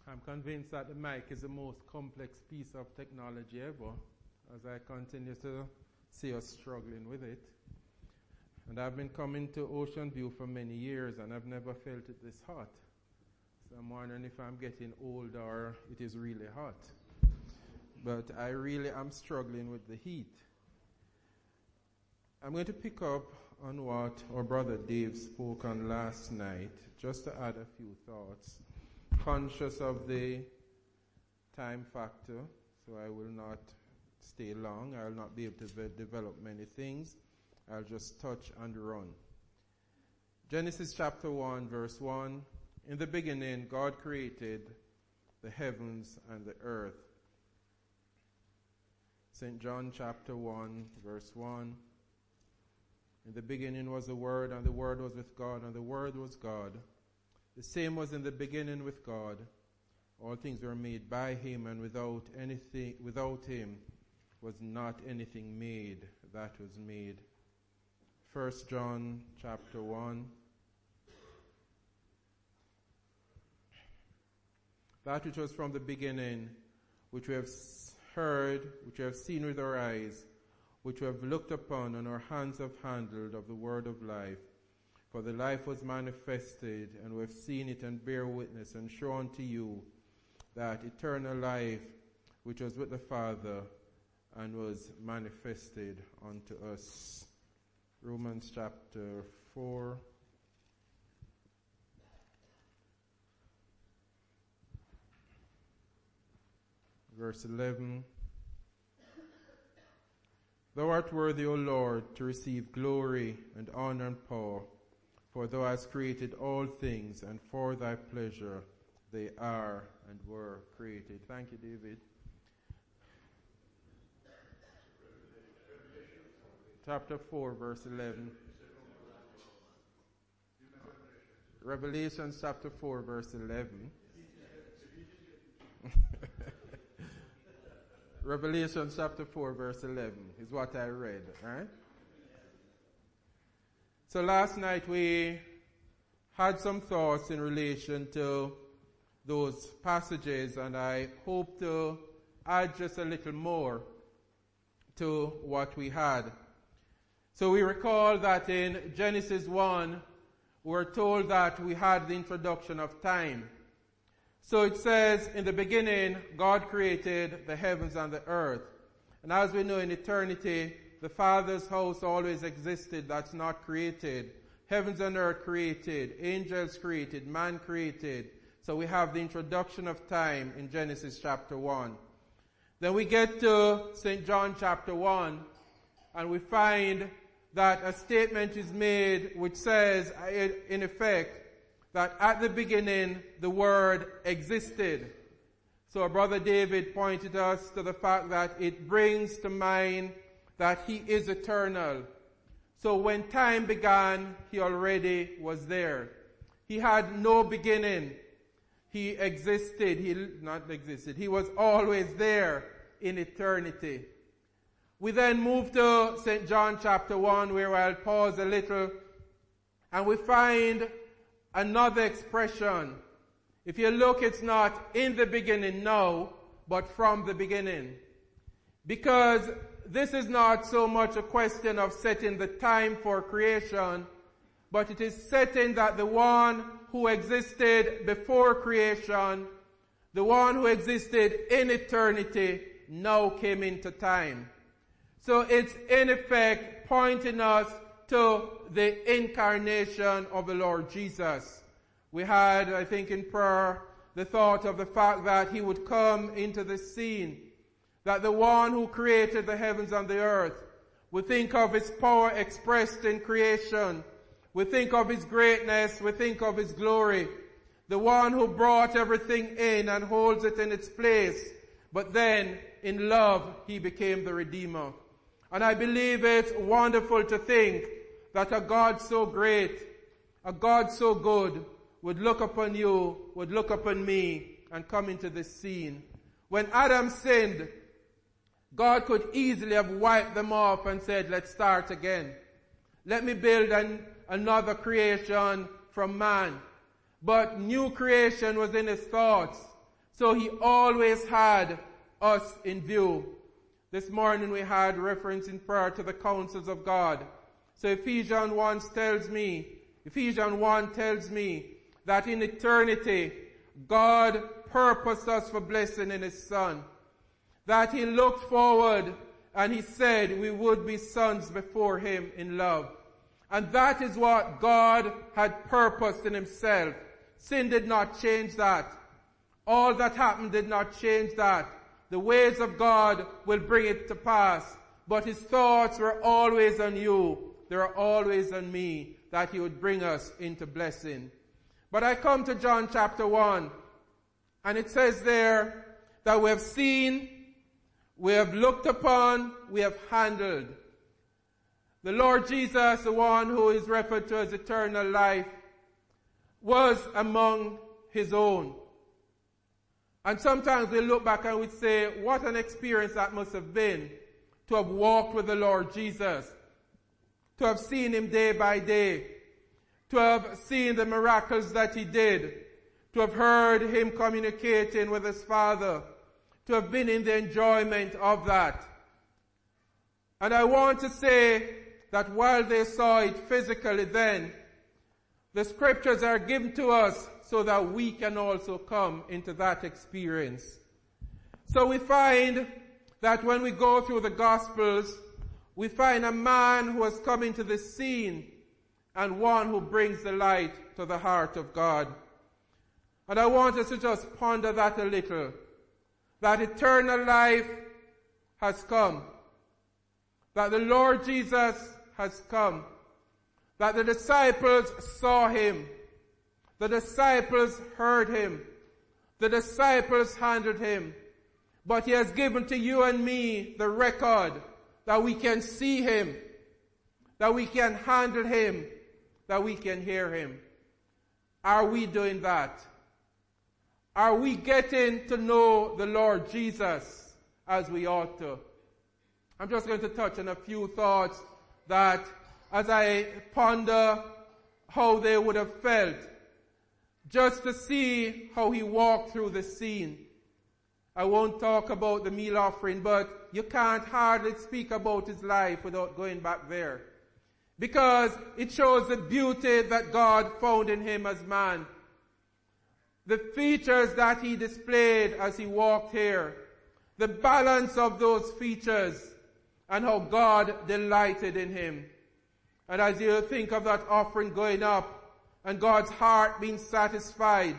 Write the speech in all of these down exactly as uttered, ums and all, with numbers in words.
I'm convinced that the mic is the most complex piece of technology ever, as I continue to see us struggling with it. And I've been coming to Ocean View for many years, and I've never felt it this hot. So I'm wondering if I'm getting old or it is really hot. But I really am struggling with the heat. I'm going to pick up on what our brother Dave spoke on last night, just to add a few thoughts. Conscious of the time factor, so I will not stay long. I will not be able to ve- develop many things. I'll just touch and run. Genesis chapter one, verse one. In the beginning, God created the heavens and the earth. Saint John chapter one, verse one. In the beginning was the Word, and the Word was with God, and the Word was God. The same was in the beginning with God. All things were made by him, and without anything, without him was not anything made that was made. First John chapter one. That which was from the beginning, which we have heard, which we have seen with our eyes, which we have looked upon, and our hands have handled of the word of life. For the life was manifested, and we have seen it and bear witness, and show unto you that eternal life which was with the Father and was manifested unto us. Romans chapter four. Verse eleven. Thou art worthy, O Lord, to receive glory and honor and power, for thou hast created all things, and for thy pleasure they are and were created. Thank you, David. Chapter four, verse eleven. Revelation chapter four, verse eleven. Revelation chapter four, verse eleven is what I read, right? So last night we had some thoughts in relation to those passages, and I hope to add just a little more to what we had. So we recall that in Genesis one, we're told that we had the introduction of time. So it says, in the beginning, God created the heavens and the earth. And as we know, in eternity, the Father's house always existed, that's not created. Heavens and earth created, angels created, man created. So we have the introduction of time in Genesis chapter one. Then we get to Saint John chapter one, and we find that a statement is made which says, in effect, that at the beginning the Word existed. So our brother David pointed us to the fact that it brings to mind that he is eternal. So when time began, he already was there. He had no beginning. He existed. He not existed. He was always there in eternity. We then move to Saint John chapter one, where I'll pause a little, and we find another expression. If you look, it's not in the beginning now, but from the beginning. Because this is not so much a question of setting the time for creation, but it is setting that the one who existed before creation, the one who existed in eternity, now came into time. So it's in effect pointing us to the incarnation of the Lord Jesus. We had, I think in prayer, the thought of the fact that he would come into the scene, that the one who created the heavens and the earth, we think of his power expressed in creation, we think of his greatness, we think of his glory, the one who brought everything in and holds it in its place, but then in love he became the Redeemer. And I believe it's wonderful to think that a God so great, a God so good, would look upon you, would look upon me, and come into this scene. When Adam sinned, God could easily have wiped them off and said, let's start again. Let me build an, another creation from man. But new creation was in his thoughts. So he always had us in view. This morning we had reference in prayer to the counsels of God. So Ephesians one tells me, Ephesians one tells me that in eternity, God purposed us for blessing in his Son. That he looked forward and he said we would be sons before him in love. And that is what God had purposed in himself. Sin did not change that. All that happened did not change that. The ways of God will bring it to pass. But his thoughts were always on you. They are always on me, that he would bring us into blessing. But I come to John chapter one, and it says there that we have seen, we have looked upon, we have handled. The Lord Jesus, the one who is referred to as eternal life, was among his own. And sometimes we look back and we say, what an experience that must have been to have walked with the Lord Jesus, to have seen him day by day, to have seen the miracles that he did, to have heard him communicating with his Father, to have been in the enjoyment of that. And I want to say that while they saw it physically then, the scriptures are given to us so that we can also come into that experience. So we find that when we go through the Gospels, we find a man who has come into the scene and one who brings the light to the heart of God. And I want us to just ponder that a little. That eternal life has come. That the Lord Jesus has come. That the disciples saw him. The disciples heard him. The disciples handled him. But he has given to you and me the record that we can see him, that we can handle him, that we can hear him. Are we doing that? Are we getting to know the Lord Jesus as we ought to? I'm just going to touch on a few thoughts that as I ponder how they would have felt, just to see how he walked through the scene. I won't talk about the meal offering, but you can't hardly speak about his life without going back there. Because it shows the beauty that God found in him as man. The features that he displayed as he walked here. The balance of those features and how God delighted in him. And as you think of that offering going up and God's heart being satisfied,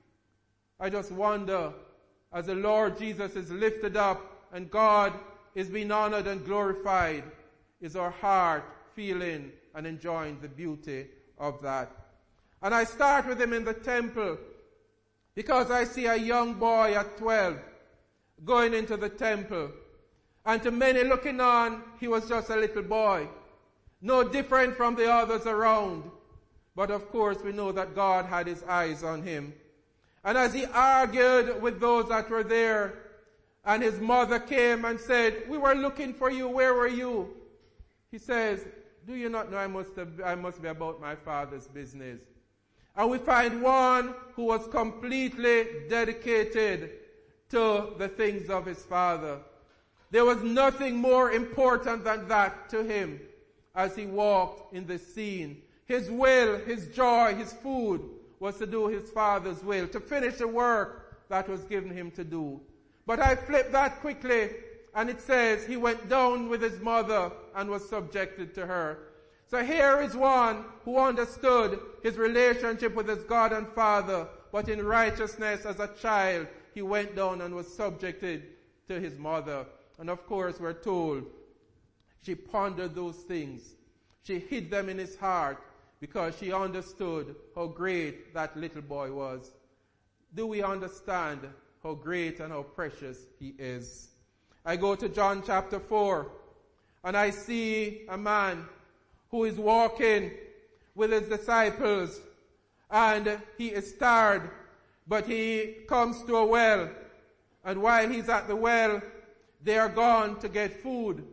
I just wonder, as the Lord Jesus is lifted up and God is being honored and glorified, is our heart feeling and enjoying the beauty of that? And I start with him in the temple because I see a young boy at twelve going into the temple. And to many looking on, he was just a little boy. No different from the others around. But of course we know that God had his eyes on him. And as he argued with those that were there, and his mother came and said, we were looking for you, where were you? He says, do you not know I must have, I must be about my Father's business? And we find one who was completely dedicated to the things of his Father. There was nothing more important than that to him as he walked in the scene. His will, his joy, his food was to do his Father's will, to finish the work that was given him to do. But I flip that quickly, and it says he went down with his mother and was subjected to her. So here is one who understood his relationship with his God and Father, but in righteousness as a child, he went down and was subjected to his mother. And of course, we're told she pondered those things. She hid them in his heart because she understood how great that little boy was. Do we understand how great and how precious he is? I go to John chapter four, and I see a man who is walking with his disciples, and he is tired, but he comes to a well, and while he's at the well, they are gone to get food.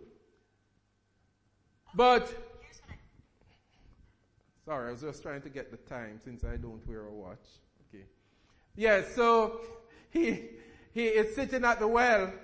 But sorry, I was just trying to get the time since I don't wear a watch. Okay. Yes, so he, he is sitting at the well,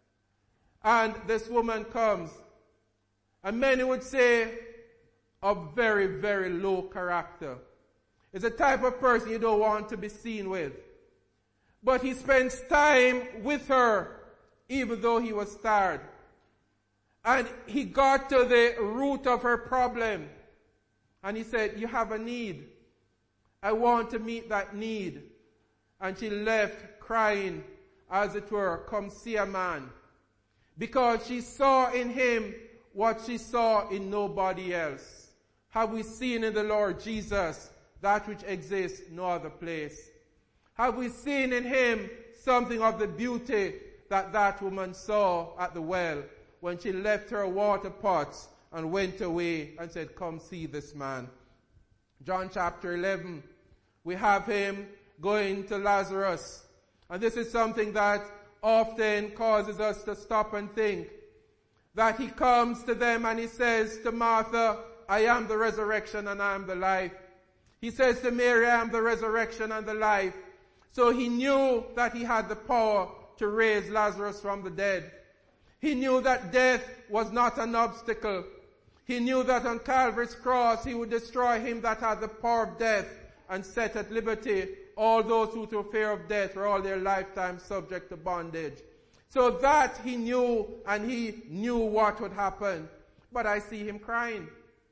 and this woman comes. And many would say, of very, very low character. It's a type of person you don't want to be seen with. But he spends time with her, even though he was tired. And he got to the root of her problem. And he said, you have a need. I want to meet that need. And she left crying, as it were, come see a man. Because she saw in him what she saw in nobody else. Have we seen in the Lord Jesus that which exists no other place? Have we seen in him something of the beauty that that woman saw at the well when she left her water pots and went away and said, come see this man? John chapter eleven, we have him going to Lazarus. And this is something that often causes us to stop and think. That he comes to them and he says to Martha, I am the resurrection and I am the life. He says to Mary, I am the resurrection and the life. So he knew that he had the power to raise Lazarus from the dead. He knew that death was not an obstacle. He knew that on Calvary's cross he would destroy him that had the power of death and set at liberty all those who through fear of death were all their lifetime subject to bondage. So that he knew, and he knew what would happen. But I see him crying.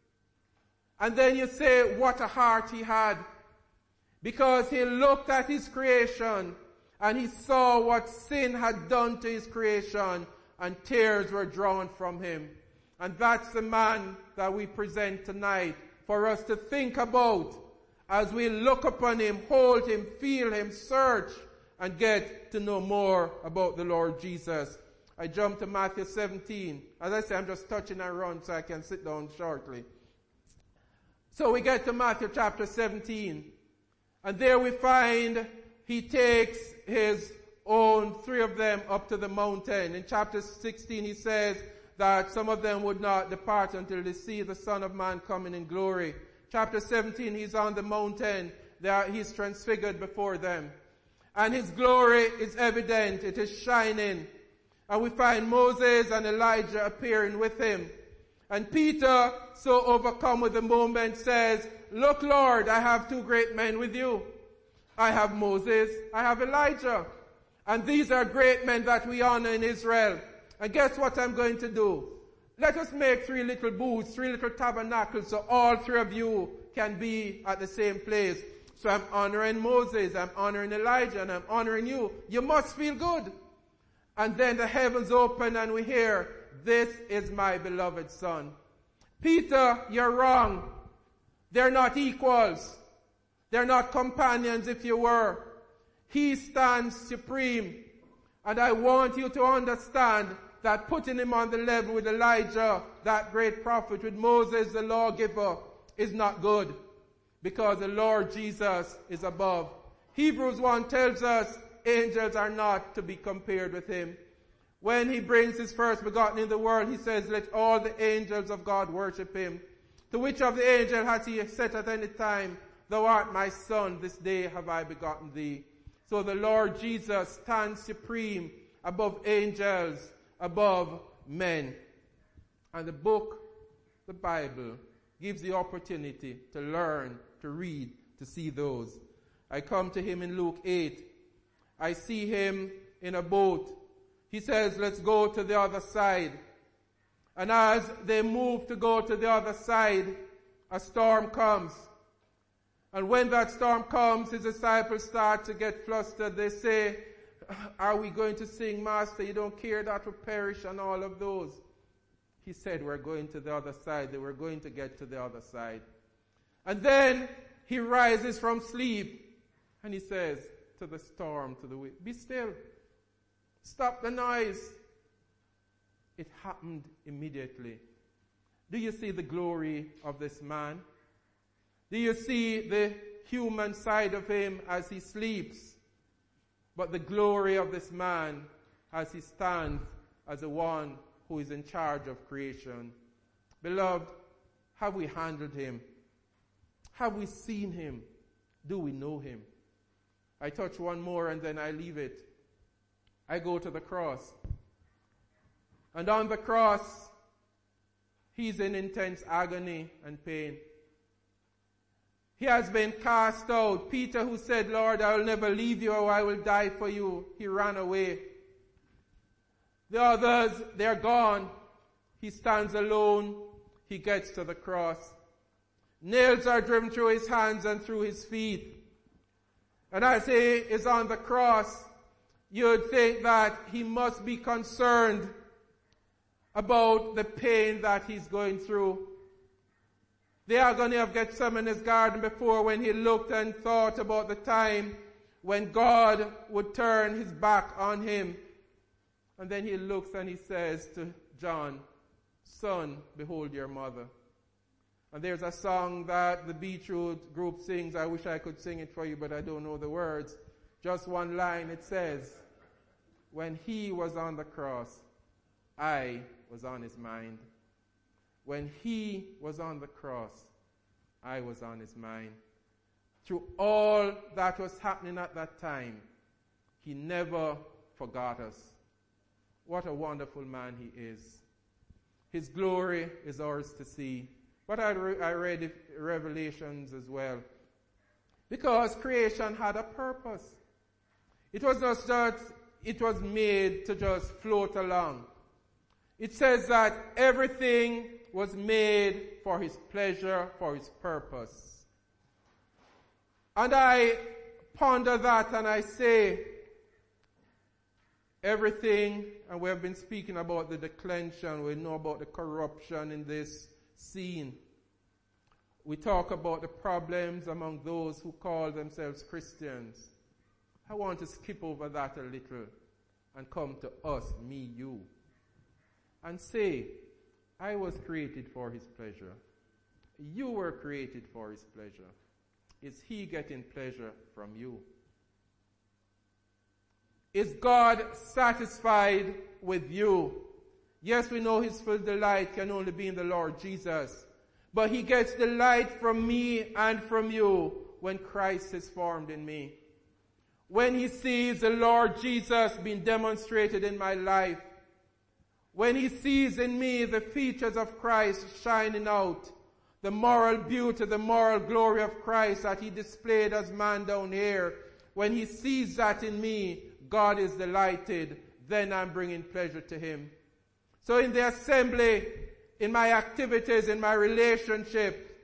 And then you say, what a heart he had. Because he looked at his creation, and he saw what sin had done to his creation, and tears were drawn from him. And that's the man that we present tonight for us to think about as we look upon him, hold him, feel him, search, and get to know more about the Lord Jesus. I jump to Matthew seventeen. As I say, I'm just touching and run so I can sit down shortly. So we get to Matthew chapter seventeen. And there we find he takes his own three of them up to the mountain. In chapter sixteen he says that some of them would not depart until they see the Son of Man coming in glory. Chapter seventeen, he's on the mountain. There, he's transfigured before them. And his glory is evident. It is shining. And we find Moses and Elijah appearing with him. And Peter, so overcome with the moment, says, look, Lord, I have two great men with you. I have Moses, I have Elijah. And these are great men that we honor in Israel. And guess what I'm going to do? Let us make three little booths, three little tabernacles, so all three of you can be at the same place. So I'm honoring Moses, I'm honoring Elijah, and I'm honoring you. You must feel good. And then the heavens open and we hear, this is my beloved Son. Peter, you're wrong. They're not equals. They're not companions, if you were. He stands supreme. And I want you to understand that putting him on the level with Elijah, that great prophet, with Moses, the lawgiver, is not good. Because the Lord Jesus is above. Hebrews one tells us angels are not to be compared with him. When he brings his first begotten in the world, he says, let all the angels of God worship him. To which of the angels has he said at any time, thou art my son, this day have I begotten thee. So the Lord Jesus stands supreme above angels, above men. And the book, the Bible, gives the opportunity to learn, to read, to see those. I come to him in Luke eight. I see him in a boat. He says, let's go to the other side. And as they move to go to the other side, a storm comes. And when that storm comes, his disciples start to get flustered. They say, are we going to sing, Master? You don't care that we perish and all of those. He said, we're going to the other side. They were going to get to the other side. And then he rises from sleep and he says to the storm, to the wind, be still. Stop the noise. It happened immediately. Do you see the glory of this man? Do you see the human side of him as he sleeps? But the glory of this man as he stands as the one who is in charge of creation. Beloved, have we handled him? Have we seen him? Do we know him? I touch one more and then I leave it. I go to the cross. And on the cross, he's in intense agony and pain. He has been cast out. Peter, who said, Lord, I will never leave you or I will die for you, he ran away. The others, they're gone. He stands alone. He gets to the cross. Nails are driven through his hands and through his feet. And as he is on the cross, you would think that he must be concerned about the pain that he's going through. The agony of Gethsemane's garden before, when he looked and thought about the time when God would turn his back on him. And then he looks and he says to John, Son, behold your mother. And there's a song that the Beetroot group sings. I wish I could sing it for you, but I don't know the words. Just one line, it says, when he was on the cross, I was on his mind. When he was on the cross, I was on his mind. Through all that was happening at that time, he never forgot us. What a wonderful man he is. His glory is ours to see. But I, re- I read Revelations as well. Because creation had a purpose. It was not just, it was made to just float along. It says that everything was made for his pleasure, for his purpose. And I ponder that and I say, everything, and we have been speaking about the declension, we know about the corruption in this scene. We talk about the problems among those who call themselves Christians. I want to skip over that a little and come to us, me, you, and say, I was created for his pleasure. You were created for his pleasure. Is he getting pleasure from you? Is God satisfied with you? Yes, we know his full delight can only be in the Lord Jesus. But he gets delight from me and from you when Christ is formed in me. When he sees the Lord Jesus being demonstrated in my life. When he sees in me the features of Christ shining out. The moral beauty, the moral glory of Christ that he displayed as man down here. When he sees that in me, God is delighted. Then I'm bringing pleasure to him. So in the assembly, in my activities, in my relationship,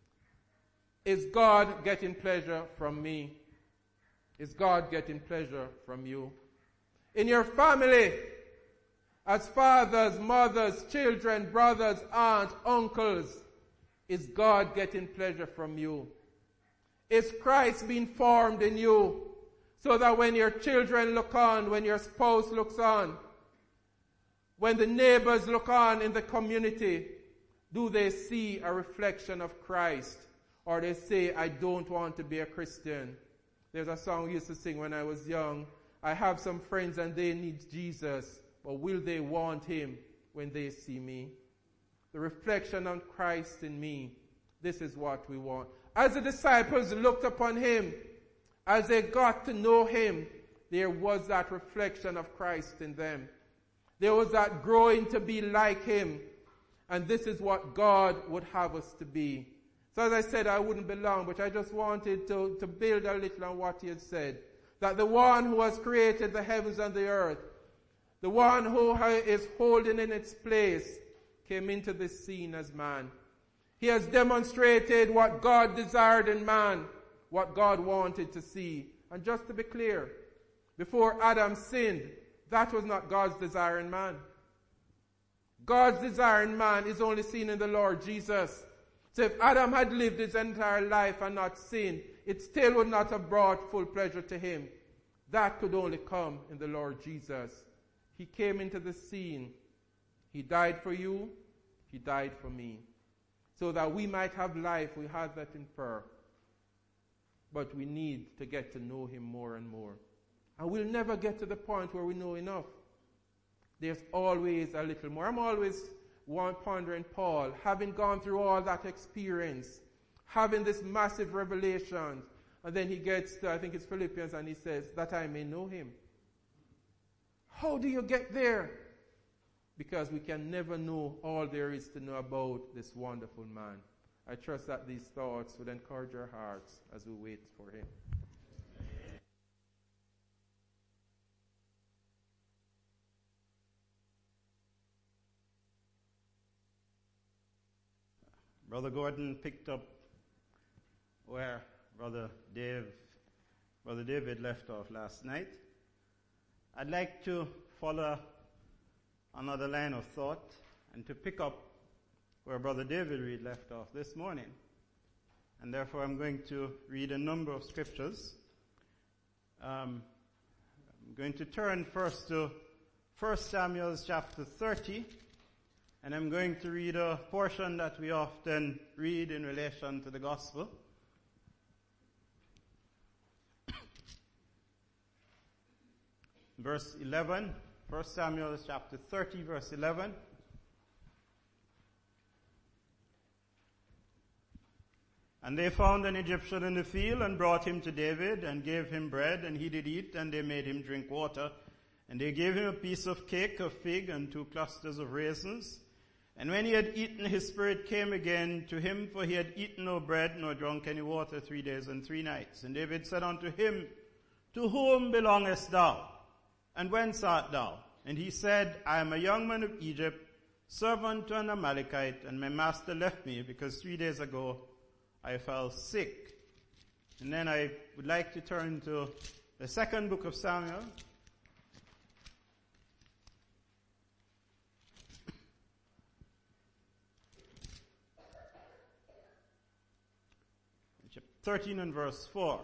is God getting pleasure from me? Is God getting pleasure from you? In your family, as fathers, mothers, children, brothers, aunts, uncles, is God getting pleasure from you? Is Christ being formed in you so that when your children look on, when your spouse looks on, when the neighbors look on in the community, do they see a reflection of Christ? Or they say, I don't want to be a Christian. There's a song we used to sing when I was young. I have some friends and they need Jesus, but will they want him when they see me? The reflection on Christ in me, this is what we want. As the disciples looked upon him, as they got to know him, there was that reflection of Christ in them. There was that growing to be like him. And this is what God would have us to be. So as I said, I wouldn't be long, but I just wanted to, to build a little on what he had said. That the one who has created the heavens and the earth, the one who is holding in its place, came into this scene as man. He has demonstrated what God desired in man, what God wanted to see. And just to be clear, before Adam sinned, that was not God's desire in man. God's desire in man is only seen in the Lord Jesus. So if Adam had lived his entire life and not sinned, it still would not have brought full pleasure to him. That could only come in the Lord Jesus. He came into the scene. He died for you. He died for me. So that we might have life. We have that in prayer. But we need to get to know him more and more. And we'll never get to the point where we know enough. There's always a little more. I'm always one pondering Paul, having gone through all that experience, having this massive revelation, And then he gets to, I think it's Philippians, and he says, that I may know him. How do you get there? Because we can never know all there is to know about this wonderful man. I trust that these thoughts would encourage our hearts as we wait for him. Brother Gordon picked up where Brother Dave, Brother David left off last night. I'd like to follow another line of thought and to pick up where Brother David Reed left off this morning. And therefore I'm going to read a number of scriptures. Um, I'm going to turn first to First Samuel chapter thirty. And I'm going to read a portion that we often read in relation to the gospel. Verse eleven, First Samuel chapter thirty, verse eleven. And they found an Egyptian in the field and brought him to David and gave him bread, and he did eat, and they made him drink water. And they gave him a piece of cake, of fig, and two clusters of raisins. And when he had eaten, his spirit came again to him, for he had eaten no bread nor drunk any water three days and three nights. And David said unto him, To whom belongest thou? And whence art thou? And he said, I am a young man of Egypt, servant to an Amalekite, and my master left me, because three days ago I fell sick. And then I would like to turn to the second book of Samuel. thirteen and verse four.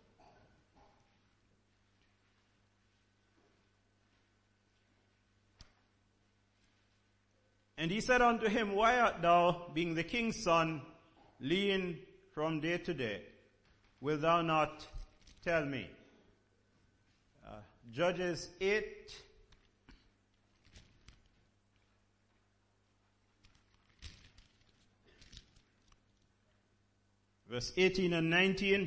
And he said unto him, Why art thou, being the king's son, lean from day to day? Wilt thou not tell me? Uh, Judges eight. Verse eighteen and nineteen.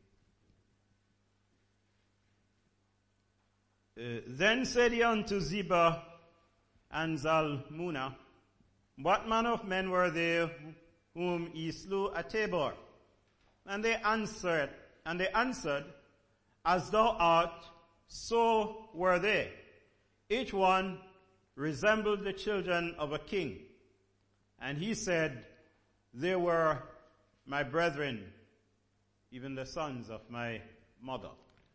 Uh, then said he unto Ziba and Zalmunna, What manner of men were they whom ye slew at Tabor? And they answered, and they answered, As thou art, so were they. Each one resembled the children of a king. And he said, They were my brethren, even the sons of my mother.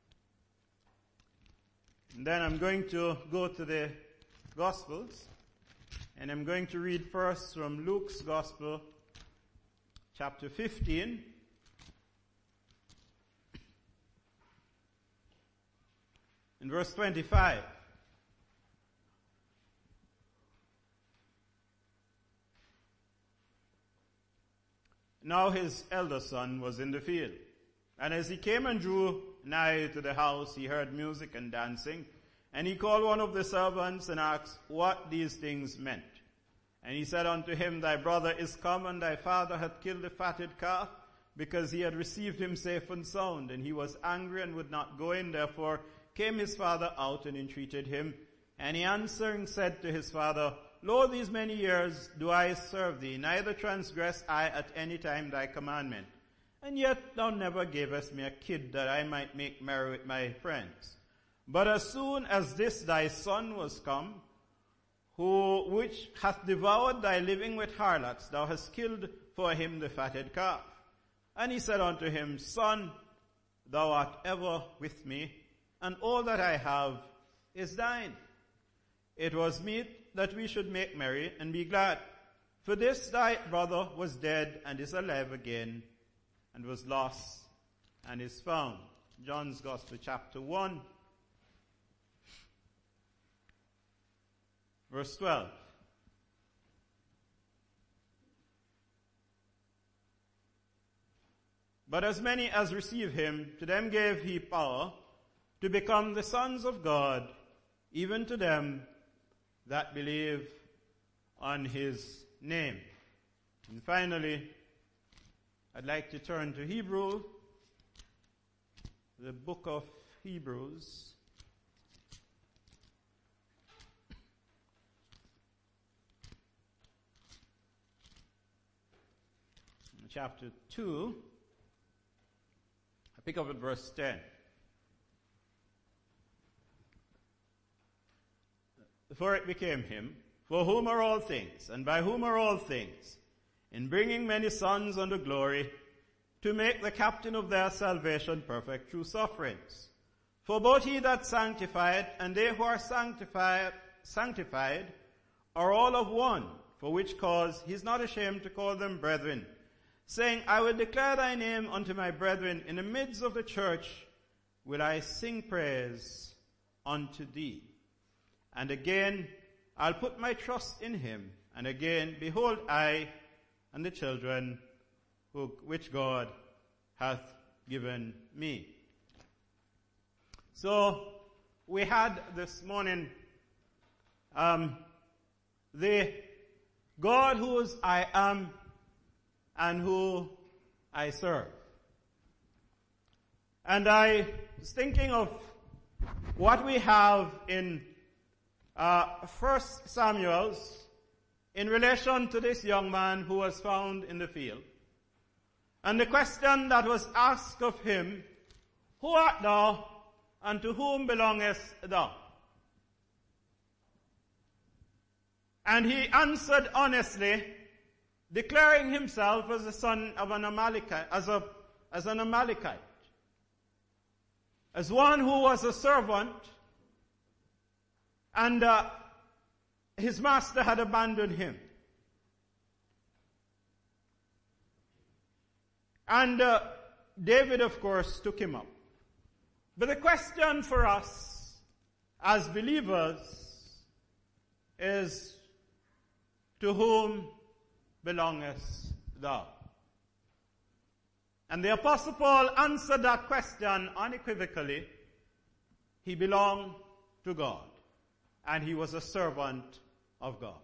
And then I'm going to go to the Gospels, and I'm going to read first from Luke's Gospel, chapter fifteen. In verse twenty-five. Now his elder son was in the field. And as he came and drew nigh to the house, he heard music and dancing. And he called one of the servants and asked what these things meant. And he said unto him, Thy brother is come, and thy father hath killed the fatted calf, because he had received him safe and sound. And he was angry and would not go in. Therefore came his father out and entreated him. And he answering said to his father, Lo, these many years do I serve thee, neither transgress I at any time thy commandment. And yet thou never gavest me a kid that I might make merry with my friends. But as soon as this thy son was come, who which hath devoured thy living with harlots, thou hast killed for him the fatted calf. And he said unto him, Son, thou art ever with me, and all that I have is thine. It was meet that we should make merry and be glad. For this thy brother was dead and is alive again, and was lost and is found. John's Gospel, chapter one, verse twelve. But as many as receive him, to them gave he power to become the sons of God, even to them that believe on his name. And finally, I'd like to turn to Hebrew the book of Hebrews. Chapter two. I pick up at verse ten. For it became him, for whom are all things, and by whom are all things, in bringing many sons unto glory, to make the captain of their salvation perfect through sufferings. For both he that sanctified and they who are sanctified, sanctified are all of one, for which cause he is not ashamed to call them brethren, saying, I will declare thy name unto my brethren, in the midst of the church will I sing praise unto thee. And again, I'll put my trust in him. And again, behold, I and the children who, which God hath given me. So, we had this morning, um, the God whose I am and who I serve. And I was thinking of what we have in Uh, First Samuel's in relation to this young man who was found in the field. And the question that was asked of him, who art thou, and to whom belongest thou? And he answered honestly, declaring himself as the son of an Amalekite, as a, as an Amalekite, as one who was a servant. And uh, his master had abandoned him. And uh, David, of course, took him up. But the question for us as believers is, to whom belongest thou? And the Apostle Paul answered that question unequivocally. He belonged to God. And he was a servant of God.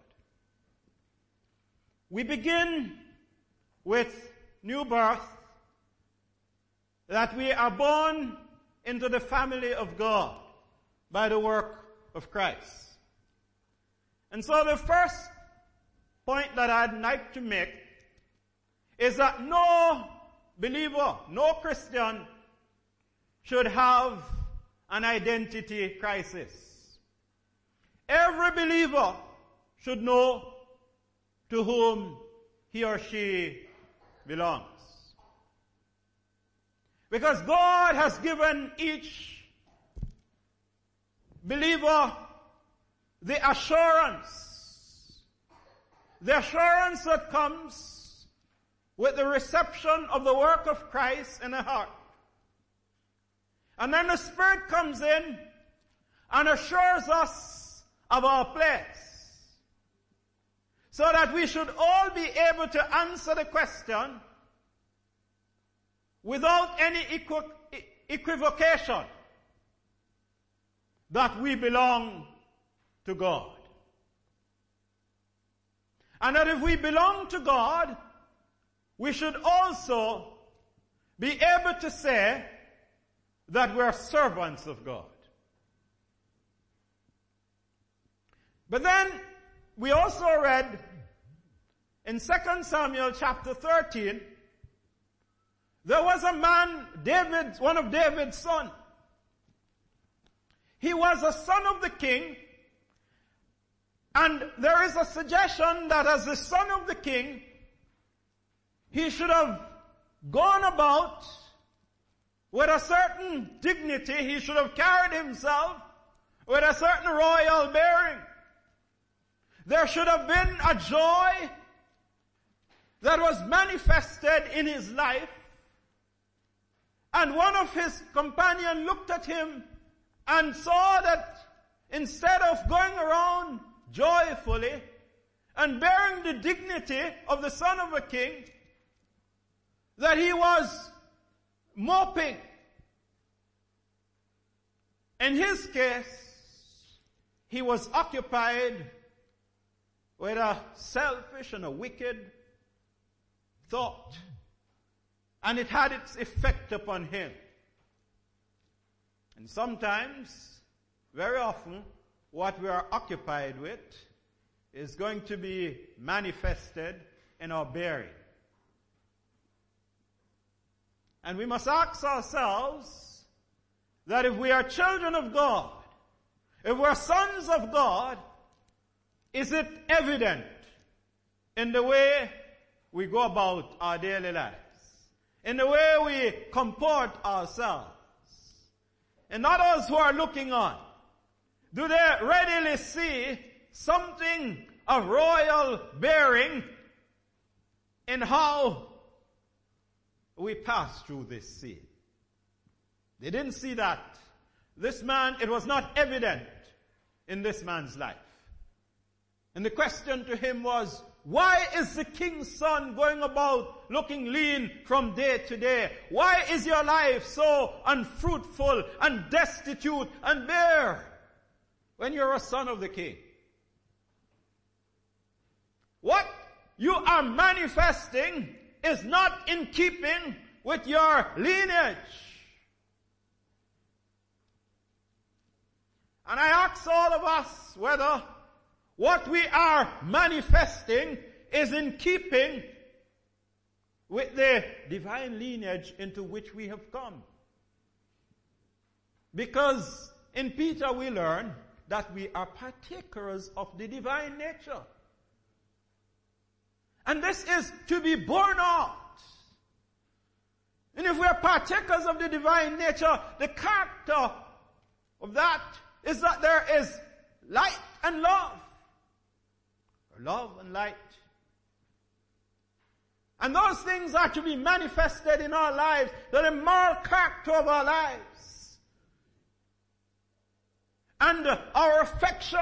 We begin with new birth, that we are born into the family of God by the work of Christ. And so the first point that I'd like to make is that no believer, no Christian should have an identity crisis. Every believer should know to whom he or she belongs. Because God has given each believer the assurance, the assurance that comes with the reception of the work of Christ in the heart. And then the Spirit comes in and assures us of our place, so that we should all be able to answer the question without any equi- equivocation that we belong to God. And that if we belong to God, we should also be able to say that we're servants of God. But then, we also read in Second Samuel chapter thirteen, there was a man, David, one of David's sons. He was a son of the king, and there is a suggestion that as the son of the king, he should have gone about with a certain dignity. He should have carried himself with a certain royal bearing. There should have been a joy that was manifested in his life. And one of his companions looked at him and saw that instead of going around joyfully and bearing the dignity of the son of a king, that he was moping. In his case, he was occupied with a selfish and a wicked thought. And it had its effect upon him. And sometimes, very often, what we are occupied with is going to be manifested in our bearing. And we must ask ourselves that if we are children of God, if we are sons of God, is it evident in the way we go about our daily lives, in the way we comport ourselves? And others who are looking on, do they readily see something of royal bearing in how we pass through this sea? They didn't see that. This man, it was not evident in this man's life. And the question to him was, why is the king's son going about looking lean from day to day? Why is your life so unfruitful and destitute and bare when you're a son of the king? What you are manifesting is not in keeping with your lineage. And I ask all of us whether what we are manifesting is in keeping with the divine lineage into which we have come. Because in Peter we learn that we are partakers of the divine nature. And this is to be born out. And if we are partakers of the divine nature, the character of that is that there is light and love. Or love and light. And those things are to be manifested in our lives, the moral character of our lives. And our affection.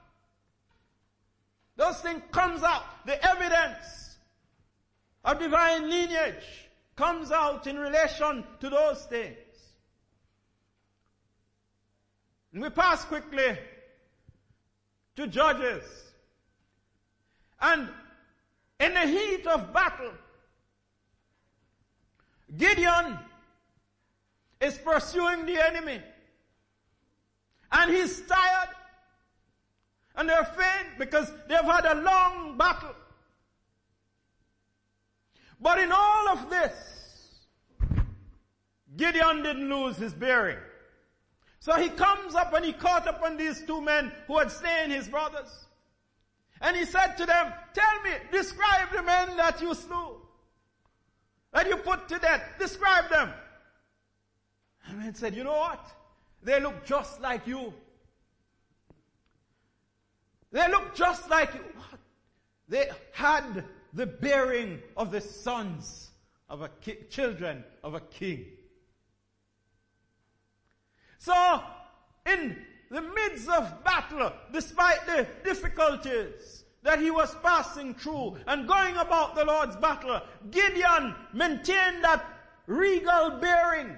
Those things comes out. The evidence of divine lineage comes out in relation to those things. And we pass quickly to Judges. And in the heat of battle, Gideon is pursuing the enemy. And he's tired. And they're faint because they've had a long battle. But in all of this, Gideon didn't lose his bearing. So he comes up and he caught up on these two men who had slain his brothers. And he said to them, tell me, describe the men that you slew, that you put to death. Describe them. And they said, you know what? They look just like you. They look just like you. What? They had the bearing of the sons of a ki- children of a king. So, in the midst of battle, despite the difficulties that he was passing through and going about the Lord's battle, Gideon maintained that regal bearing.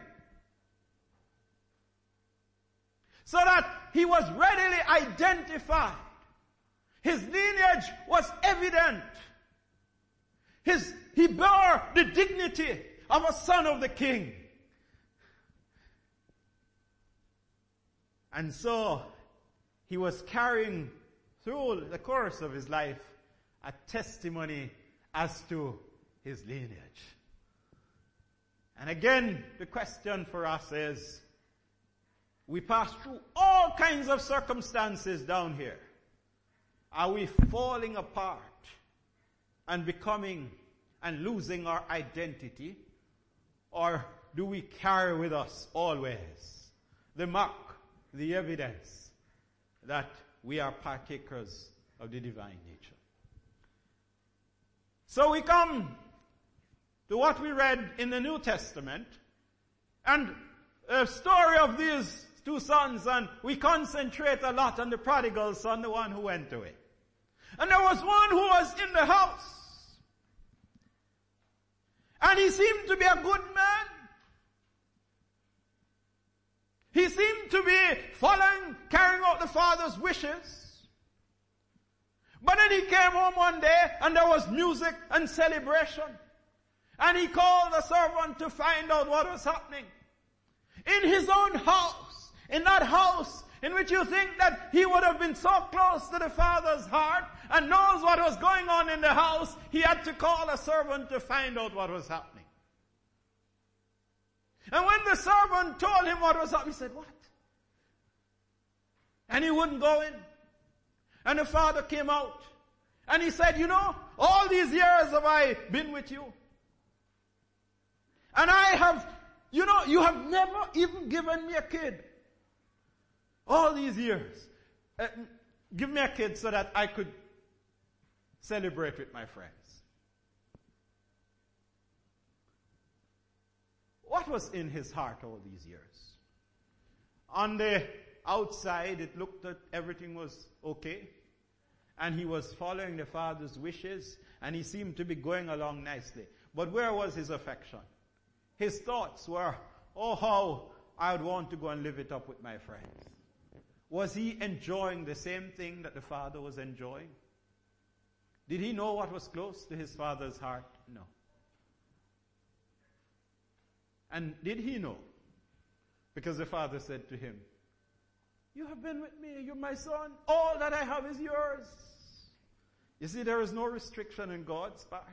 So that he was readily identified. His lineage was evident. His, he bore the dignity of a son of the king. And so, he was carrying through the course of his life a testimony as to his lineage. And again, the question for us is, we pass through all kinds of circumstances down here. Are we falling apart and becoming and losing our identity? Or do we carry with us always the mark, the evidence that we are partakers of the divine nature? So we come to what we read in the New Testament and a story of these two sons, and we concentrate a lot on the prodigal son, the one who went away. And there was one who was in the house. And he seemed to be a good man. He seemed to be following, carrying out the father's wishes. But then he came home one day and there was music and celebration. And he called the servant to find out what was happening. In his own house, In that house in which you think that he would have been so close to the Father's heart and knows what was going on in the house, he had to call a servant to find out what was happening. And when the servant told him what was happening, he said, what? And he wouldn't go in. And the father came out. And he said, you know, all these years have I been with you. And I have, you know, you have never even given me a kid. All these years. Uh, give me a kid so that I could celebrate with my friends. What was in his heart all these years? On the outside, it looked that everything was okay. And he was following the Father's wishes. And he seemed to be going along nicely. But where was his affection? His thoughts were, oh, how I would want to go and live it up with my friends. Was he enjoying the same thing that the Father was enjoying? Did he know what was close to his Father's heart? No. And did he know? Because the Father said to him, you have been with me, you're my son, all that I have is yours. You see, there is no restriction in God's part.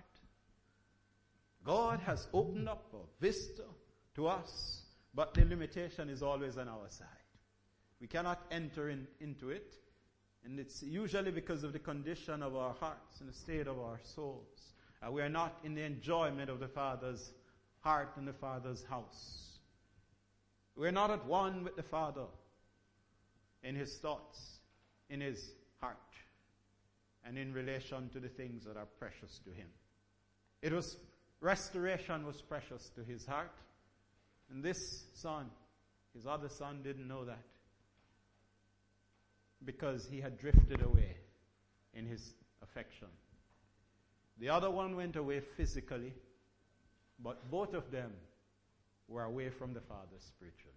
God has opened up a vista to us, but the limitation is always on our side. We cannot enter in, into it, and it's usually because of the condition of our hearts and the state of our souls. Uh, we are not in the enjoyment of the Father's heart and the Father's house. We're not at one with the Father in his thoughts, in his heart, and in relation to the things that are precious to him. It was, restoration was precious to his heart, and this son, his other son, didn't know that, because he had drifted away in his affection. The other one went away physically, but both of them were away from the Father spiritually.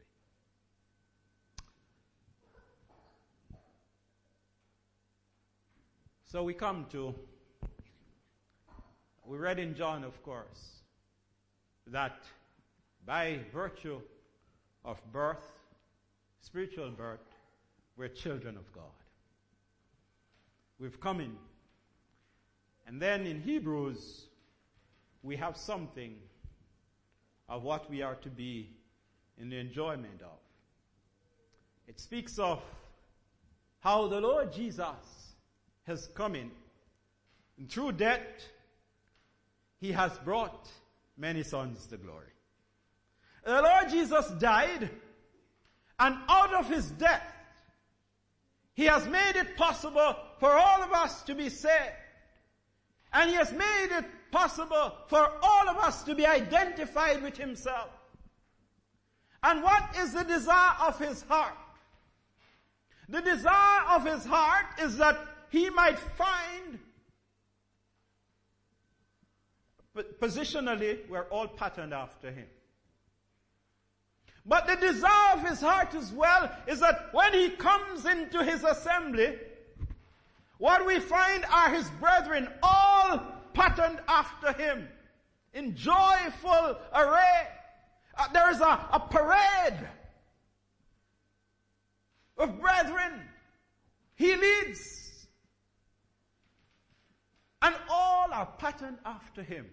So we come to, we read in John, of course, that by virtue of birth, spiritual birth, we're children of God. We've come in. And then in Hebrews, we have something of what we are to be in the enjoyment of. It speaks of how the Lord Jesus has come in. And through death, he has brought many sons to glory. The Lord Jesus died, and out of his death, he has made it possible for all of us to be saved. And he has made it possible for all of us to be identified with himself. And what is the desire of his heart? The desire of his heart is that he might find, positionally, we're all patterned after him. But the desire of his heart as well is that when he comes into his assembly, what we find are his brethren all patterned after him in joyful array. Uh, there is a, a parade of brethren. He leads. And all are patterned after him,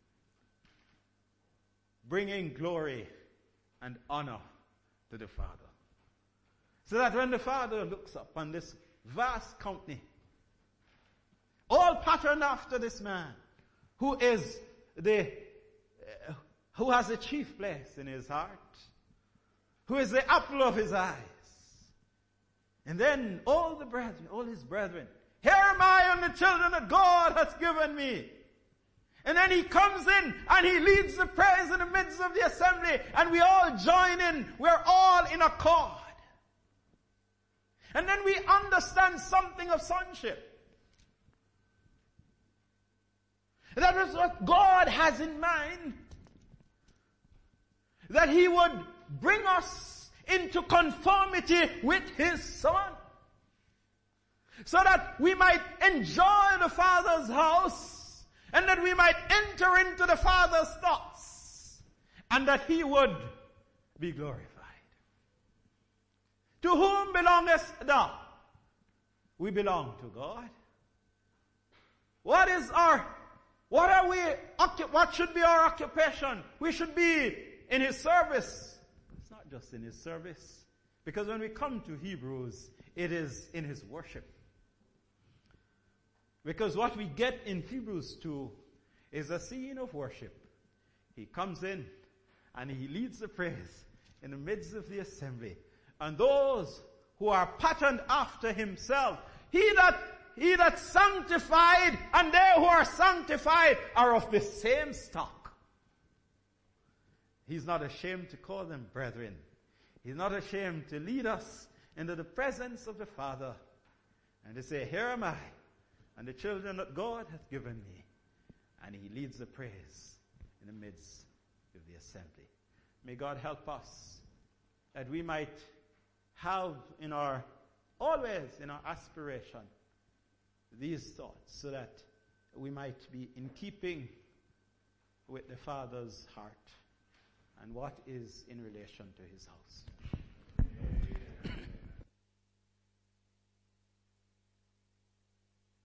bringing glory and honor to the Father. So that when the Father looks up on this vast company, all patterned after this man, who is the, uh, who has the chief place in his heart, who is the apple of his eyes. And then all the brethren, all his brethren, here am I and the children that God has given me. And then he comes in and he leads the praise in the midst of the assembly, and we all join in. We're all in accord. And then we understand something of sonship. That is what God has in mind. That he would bring us into conformity with his Son. So that we might enjoy the Father's house, and that we might enter into the Father's thoughts, and that he would be glorified. To whom belongest thou? We belong to God. What is our, what are we, what should be our occupation? We should be in His service. It's not just in His service. Because when we come to Hebrews, it is in His worship. Because what we get in Hebrews two is a scene of worship. He comes in and He leads the praise in the midst of the assembly. And those who are patterned after Himself, He that, He that sanctified and they who are sanctified are of the same stock. He's not ashamed to call them brethren. He's not ashamed to lead us into the presence of the Father and to say, here am I, and the children that God hath given me. And He leads the praise in the midst of the assembly. May God help us that we might have in our, always in our aspiration, these thoughts, so that we might be in keeping with the Father's heart and what is in relation to His house.